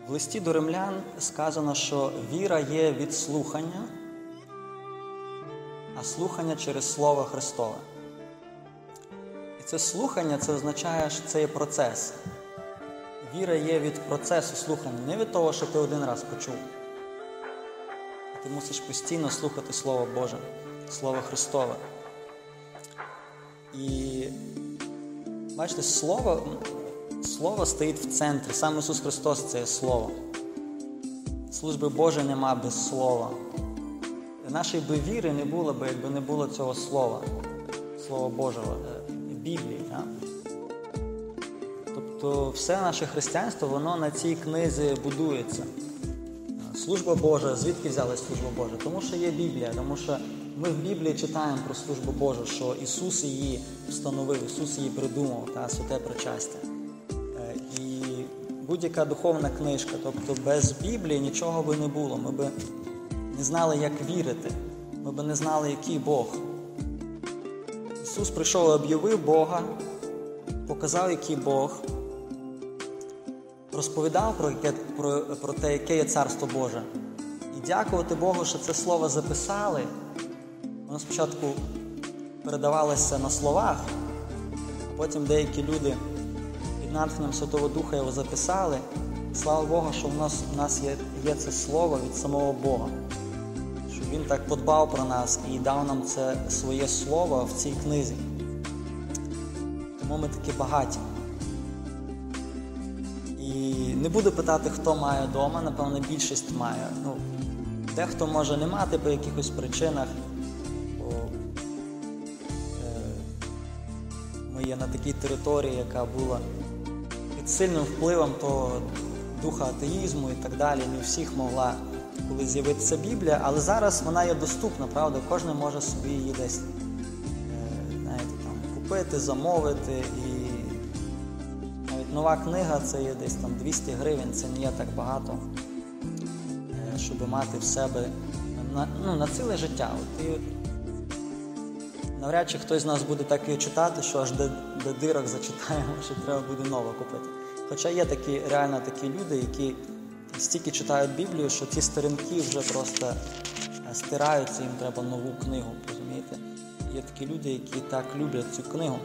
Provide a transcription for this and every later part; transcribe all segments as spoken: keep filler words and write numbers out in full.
В листі до римлян сказано, що віра є від слухання, а слухання через Слово Христове. І це слухання, це означає, що це є процес. Віра є від процесу слухання, не від того, що ти один раз почув. Ти мусиш постійно слухати Слово Боже, Слово Христове. І бачите, Слово, Слово стоїть в центрі. Сам Ісус Христос – це є Слово. Служби Божої нема без Слова. Нашої би віри не було б, якби не було цього Слова. Слова Божого, Біблії. Да? Тобто все наше християнство, воно на цій книзі будується. Служба Божа, звідки взялась служба Божа? Тому що є Біблія, тому що ми в Біблії читаємо про службу Божу, що Ісус її встановив, Ісус її придумав, та святе причастя. І будь-яка духовна книжка, тобто без Біблії нічого би не було. Ми б не знали, як вірити, ми б не знали, який Бог. Ісус прийшов і об'явив Бога, показав, який Бог, розповідав про, яке, про, про те, яке є Царство Боже. І дякувати Богу, що це слово записали. Воно спочатку передавалося на словах, а потім деякі люди під натхненням Святого Духа його записали. Слава Богу, що в нас, в нас є, є це слово від самого Бога. Що Він так подбав про нас і дав нам це своє слово в цій книзі. Тому ми такі багаті. І не буду питати, хто має вдома, напевно, більшість має. Ну, дехто може не мати по якихось причинах, бо е, ми є на такій території, яка була під сильним впливом того духа атеїзму і так далі. Не у всіх могла коли з'явитися Біблія, але зараз вона є доступна, правда? Кожен може собі її десь е, знаєте, там, купити, замовити. І навіть нова книга, це є десь там двісті гривень, це не є так багато, е, щоб мати в себе на, ну, на ціле життя. От, і навряд чи хтось з нас буде так її читати, що аж до, до дирок зачитаємо, що треба буде нове купити. Хоча є такі, реально такі люди, які стільки читають Біблію, що ці сторінки вже просто стираються, їм треба нову книгу, розумієте? Є такі люди, які так люблять цю книгу.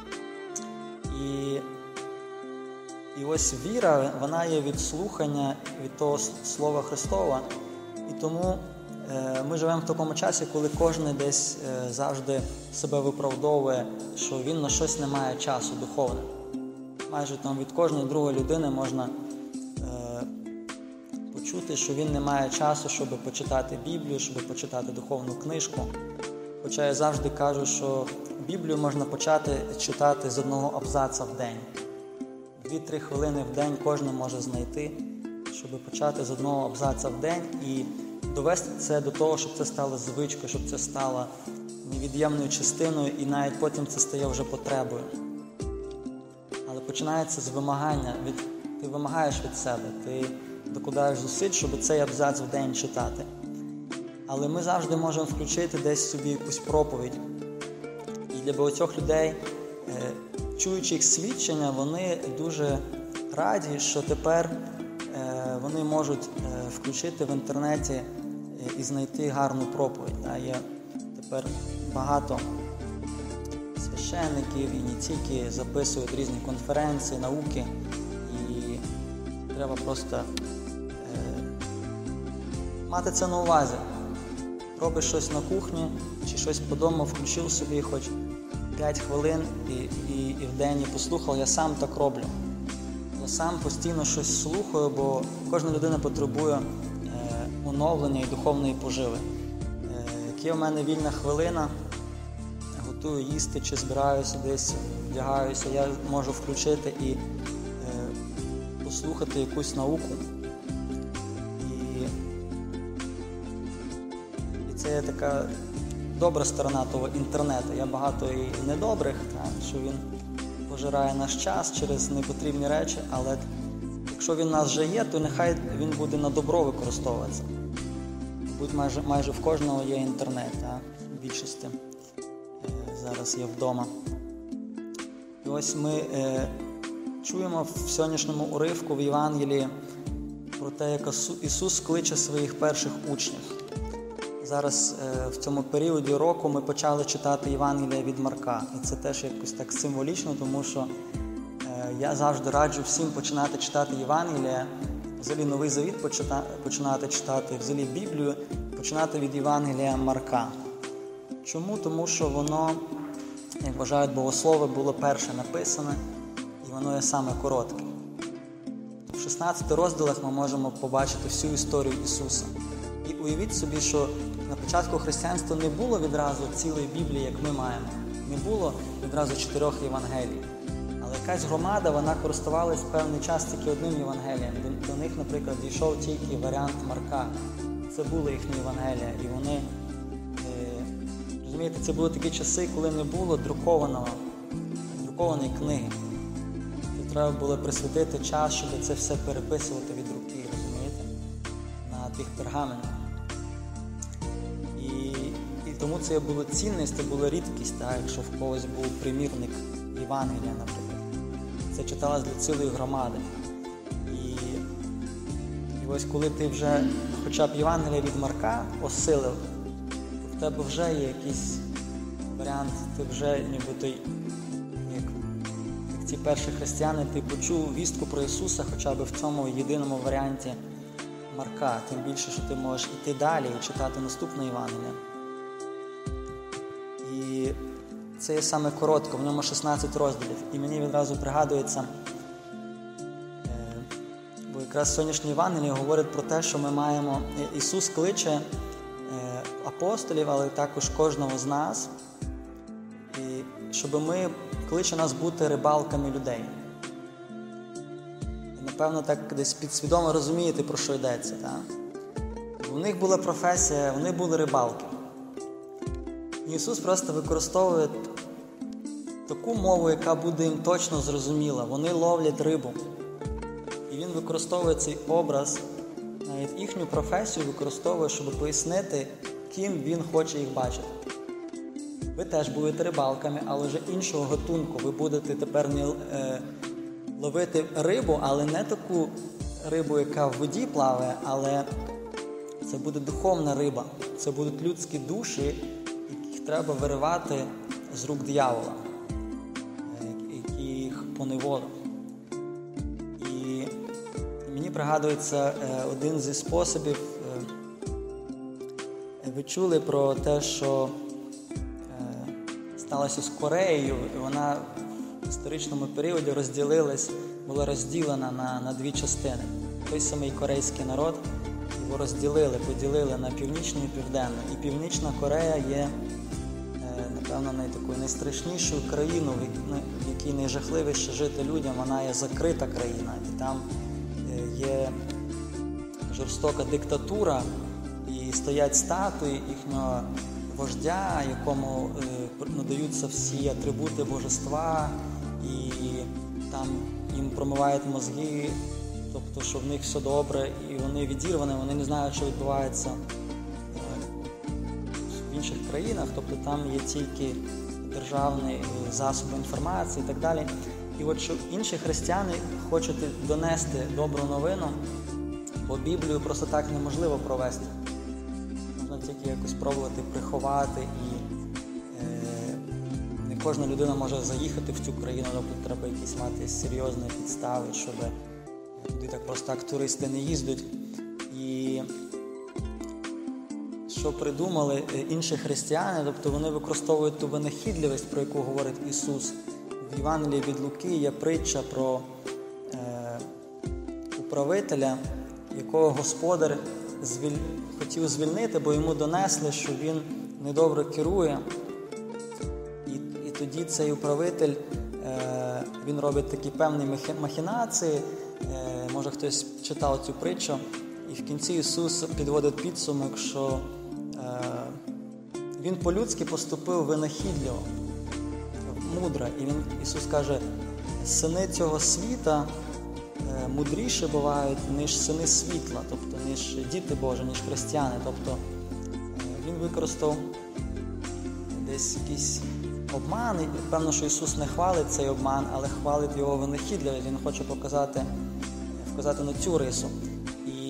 І, і ось віра, вона є від слухання, від того Слова Христова. І тому е, ми живемо в такому часі, коли кожен десь е, завжди себе виправдовує, що він на щось не має часу духовне. Майже там від кожної другої людини можна е, почути, що він не має часу, щоб почитати Біблію, щоб почитати духовну книжку. Хоча я завжди кажу, що Біблію можна почати читати з одного абзаца в день. Дві-три хвилини в день кожен може знайти, щоб почати з одного абзаца в день і довести це до того, щоб це стало звичкою, щоб це стало невід'ємною частиною і навіть потім це стає вже потребою. Але починається з вимагання. Від, ти вимагаєш від себе, ти докладаєш зусиль, щоб цей абзац в день читати. Але ми завжди можемо включити десь собі якусь проповідь. І для багатьох людей, чуючи їх свідчення, вони дуже раді, що тепер вони можуть включити в інтернеті і знайти гарну проповідь. Є тепер багато священників і не тільки записують різні конференції, науки. І треба просто е, мати це на увазі. Робиш щось на кухні чи щось по дому, включив собі хоч п'ять хвилин і, і, і в день і послухав. Я сам так роблю. Я сам постійно щось слухаю, бо кожна людина потребує е, оновлення і духовної поживи. Е, як є в мене вільна хвилина, готую їсти чи збираюся десь, вдягаюся, я можу включити і е, послухати якусь науку. І, і це є така добра сторона того інтернету. Є багато і недобрих, та, що він пожирає наш час через непотрібні речі, але якщо він у нас вже є, то нехай він буде на добро використовуватися. Будь майже, майже в кожного є інтернет, та, в більшості. Зараз є вдома. І ось ми е, чуємо в сьогоднішньому уривку в Євангелії про те, як Ісус кличе своїх перших учнів. Зараз в цьому періоді року ми почали читати Євангелія від Марка. І це теж якось так символічно, тому що я завжди раджу всім починати читати Євангелія, взагалі Новий Завіт починати читати, взагалі Біблію, починати від Євангелія Марка. Чому? Тому що воно, як вважають богослови, було перше написане, і воно є саме коротке. В шістнадцяти розділах ми можемо побачити всю історію Ісуса. І уявіть собі, що на початку християнства не було відразу цілої Біблії, як ми маємо. Не було відразу чотирьох Євангелій. Але якась громада, вона користувалась певний час тільки одним Євангелієм. До, до них, наприклад, дійшов тільки варіант Марка. Це були їхні Євангелія. І вони, е, розумієте, це були такі часи, коли не було друкованого, друкованої книги. То треба було присвятити час, щоб це все переписувати від руки, розумієте, на тих пергаментах. І, і тому це було цінність, це була рідкість, так, якщо в когось був примірник Євангелія, наприклад. Це читалось для цілої громади. І, і ось коли ти вже хоча б Євангелія від Марка осилив, то в тебе вже є якийсь варіант, ти вже нібито, як, як ці перші християни, ти почув вістку про Ісуса хоча б в цьому єдиному варіанті Марка. Тим більше, що ти можеш йти далі і читати наступне Євангеліє. І це є саме коротко, в ньому шістнадцять розділів. І мені відразу пригадується, бо якраз сьогоднішнє Євангеліє говорить про те, що ми маємо, Ісус кличе апостолів, але також кожного з нас, і щоб ми, кличе нас бути рибалками людей. І, напевно, так десь підсвідомо розумієте, про що йдеться. Так? У них була професія, вони були рибалки. І Ісус просто використовує таку мову, яка буде їм точно зрозуміла. Вони ловлять рибу. І Він використовує цей образ, навіть їхню професію використовує, щоб пояснити, ким Він хоче їх бачити. Ви теж будете рибалками, але вже іншого гатунку. Ви будете тепер не е, ловити рибу, але не таку рибу, яка в воді плаває, але це буде духовна риба. Це будуть людські душі, яких треба виривати з рук диявола, які їх поневолив. І мені пригадується один зі способів. Ви чули про те, що сталося з Кореєю, і вона в історичному періоді розділилась, була розділена на, на дві частини. Той самий корейський народ його розділили, поділили на північну і південну. І Північна Корея є, напевно, такою найстрашнішою країною, в якій найжахливіше жити людям. Вона є закрита країна, і там є жорстока диктатура, і стоять статуї їхнього вождя, якому надаються всі атрибути божества, і там їм промивають мозги, тобто, що в них все добре, і вони відірвані, вони не знають, що відбувається в інших країнах, тобто там є тільки державні засоби інформації і так далі. І от що інші християни хочуть донести добру новину, бо Біблію просто так неможливо провести. Можна тільки якось пробувати приховати, і е, не кожна людина може заїхати в цю країну, тобто треба якісь мати серйозні підстави, щоб туди так просто так туристи не їздять. І що придумали інші християни, тобто вони використовують ту винахідливість, про яку говорить Ісус. В Євангелії від Луки є притча про е, управителя, якого господар звіль... хотів звільнити, бо йому донесли, що він недобре керує. І, і тоді цей управитель, е, він робить такі певні махінації, е, може хтось читав цю притчу, і в кінці Ісус підводить підсумок, що е, він по-людськи поступив винахідливо, мудро. І він, Ісус каже, сини цього світа е, мудріші бувають, ніж сини світла, тобто ніж діти Божі, ніж християни. Тобто е, він використав десь якийсь обман, і певно, що Ісус не хвалить цей обман, але хвалить його винахідливість. Він хоче показати, вказати на цю рису. І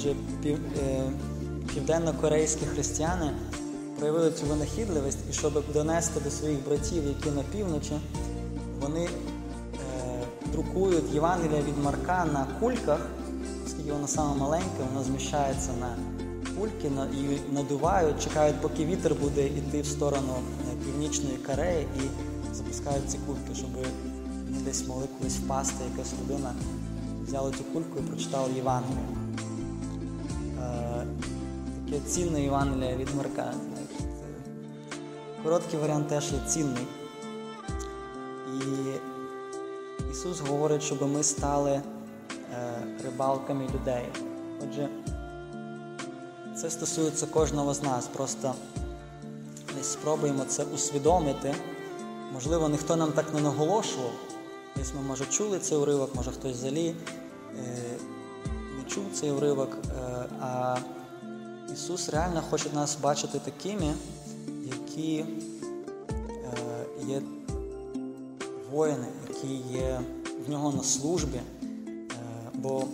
Отже, пів, е, південно-корейські християни проявили цю винахідливість, і щоб донести до своїх братів, які на півночі, вони е, друкують Євангелія від Марка на кульках, оскільки воно саме маленьке, воно зміщається на кульки і надувають, чекають, поки вітер буде йти в сторону північної Кореї, і запускають ці кульки, щоб вони десь могли колись впасти, якась людина взяла цю кульку і прочитала Євангеліє. Е, таке цінне Євангеліє від Марка. Короткий варіант теж є цінний. І Ісус говорить, щоб ми стали е, рибалками людей. Отже, це стосується кожного з нас. Просто десь спробуємо це усвідомити. Можливо, ніхто нам так не наголошував. Десь ми, може, чули цей уривок, може хтось взагалі е, не чув цей уривок. Е, а Ісус реально хоче нас бачити такими, які е, є воїни, які є в Нього на службі. Е, бо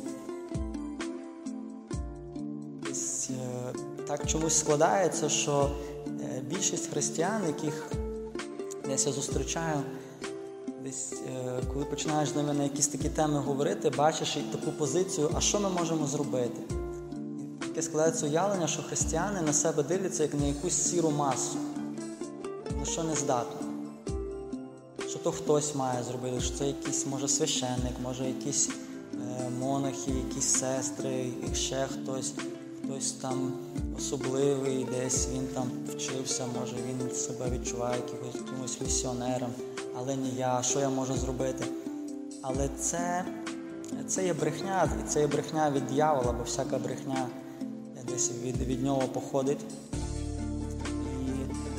десь е, так чомусь складається, що е, більшість християн, яких десь я зустрічаю, десь, е, коли починаєш з ними на якісь такі теми говорити, бачиш і таку позицію, а що ми можемо зробити? І таке складається уявлення, що християни на себе дивляться як на якусь сіру масу, на що не здатно. Що то хтось має зробити, що це якийсь, може, священник, може, якісь е, монахи, якісь сестри, і ще хтось, хтось там особливий, десь він там вчився, може, він себе відчуває якимось, якимось місіонером, але не я, що я можу зробити? Але це, це є брехня, і це є брехня від диявола, бо всяка брехня десь від, від нього походить. І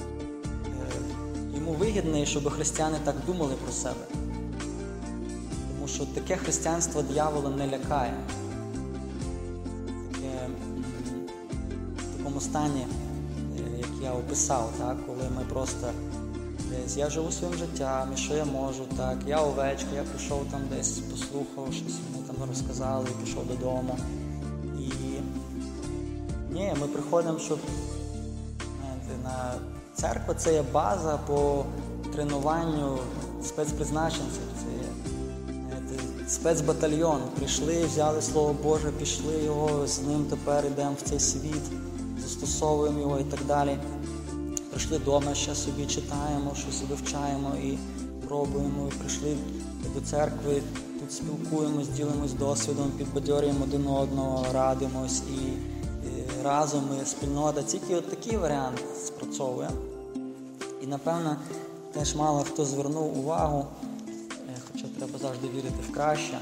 е, йому вигідно, щоб християни так думали про себе. Тому що таке християнство диявола не лякає. Таке, в такому стані, як я описав, так, коли ми просто десь, я живу своїм життям, і що я можу, так, я овечка, я прийшов там десь, послухав, щось мені там розказали, і пішов додому. І ні, ми приходимо, щоб знаєте, на церква це є база по тренуванню спецпризначенців, це є знаєте, спецбатальйон. Прийшли, взяли Слово Боже, пішли його, з ним тепер йдемо в цей світ, застосовуємо його і так далі. Прийшли вдома, ще собі читаємо, щось вивчаємо і пробуємо. І прийшли до церкви, тут спілкуємось, ділимось досвідом, підбадьорюємо один одного, радимось і, і разом ми спільнота. Тільки от такий варіант спрацьовує. І, напевно, теж мало хто звернув увагу, хоча треба завжди вірити в краще.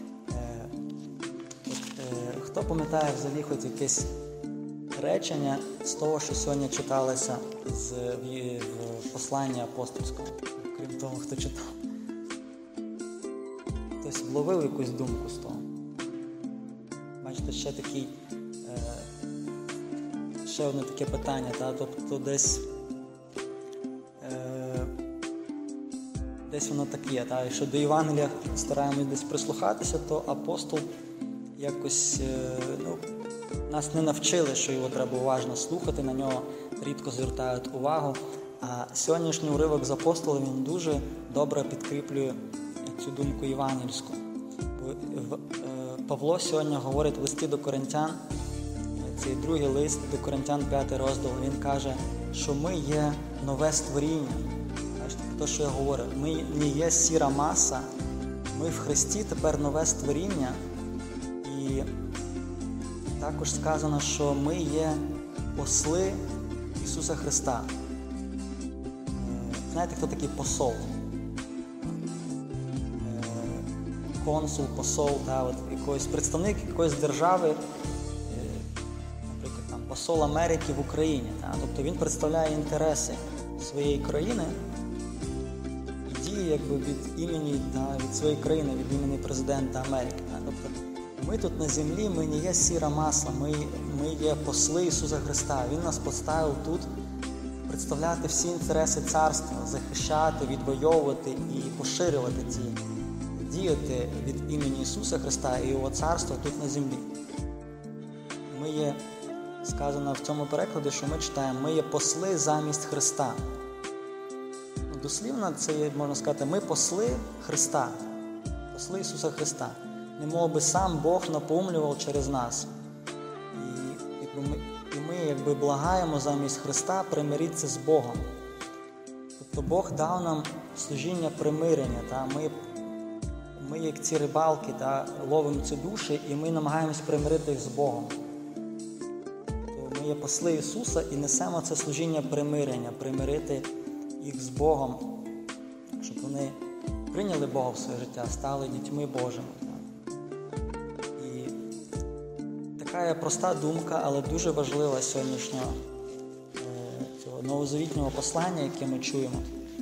От, хто пам'ятає взагалі хоч якесь речення з того, що сьогодні читалося з, в, в посланні апостольському, крім того, хто читав. Хтось вловив якусь думку з того. Бачите, ще такий, е, ще одне таке питання, та? Тобто десь, е, десь воно так є. Та? Якщо до Євангелія стараємось десь прислухатися, то апостол якось, е, ну, нас не навчили, що його треба уважно слухати, на нього рідко звертають увагу. А сьогоднішній уривок з апостолом, він дуже добре підкріплює цю думку євангельську. Павло сьогодні говорить в листі до Коринтян, цей другий лист до Коринтян, п'ятий розділ, він каже, що ми є нове створіння. Бачите, те, що я говорю, ми не є сіра маса, ми в Христі тепер нове створіння. І також сказано, що ми є посли Ісуса Христа. Знаєте, хто такий посол? Консул, посол, да, от якийсь представник якоїсь держави, наприклад, там, посол Америки в Україні. Да, тобто він представляє інтереси своєї країни і діє якби від імені, да, від своєї країни, від імені президента Америки. Да. Тобто ми тут на землі, ми не є сіра маса, ми, ми є посли Ісуса Христа. Він нас поставив тут представляти всі інтереси царства, захищати, відвоювати і поширювати ці, діяти від імені Ісуса Христа і Його царства тут на землі. ми є, сказано в цьому перекладі, що ми читаємо, ми є посли замість Христа. Дослівно це є, можна сказати, ми посли Христа, посли Ісуса Христа. Немов би сам Бог напоумлював через нас. І, і, ми, і ми якби благаємо замість Христа примиритися з Богом. Тобто Бог дав нам служіння примирення. Та? Ми, ми як ці рибалки, та? Ловимо ці душі і ми намагаємось примирити їх з Богом. Тобто ми є посли Ісуса і несемо це служіння примирення, примирити їх з Богом, щоб вони прийняли Бога в своє життя, стали дітьми Божими. І така є проста думка, але дуже важлива сьогоднішнього цього новозавітнього послання, яке ми чуємо.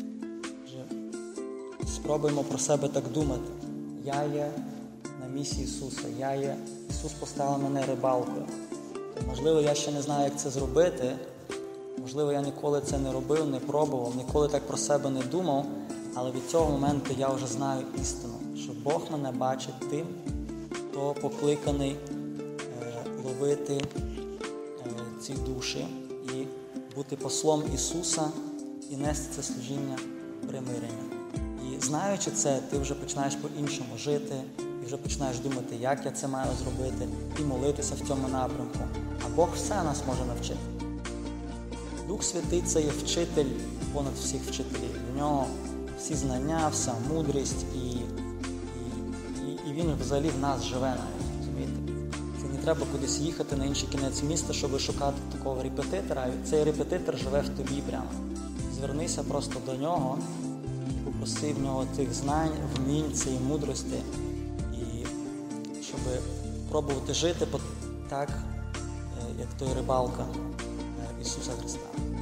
Спробуємо про себе так думати. Я є на місці Ісуса, я є, Ісус поставив мене рибалкою. Можливо, я ще не знаю, як це зробити, можливо, я ніколи це не робив, не пробував, ніколи так про себе не думав, але від цього моменту я вже знаю істину, що Бог мене бачить тим, хто покликаний е, ловити е, ці душі і бути послом Ісуса і нести це служіння примирення. І знаючи це, ти вже починаєш по-іншому жити, і вже починаєш думати, як я це маю зробити, і молитися в цьому напрямку. А Бог все нас може навчити. Дух Святий – це є вчитель понад всіх вчителів. В нього всі знання, вся мудрість, і, і, і, і він взагалі в нас живе навіть, розумієте? Це не треба кудись їхати на інший кінець міста, щоб шукати такого репетитора. Цей репетитор живе в тобі прямо. Звернися просто до нього, попроси в нього цих знань, вмінь, цієї мудрості, і щоб пробувати жити так, як той рибалка Ісуса Христа.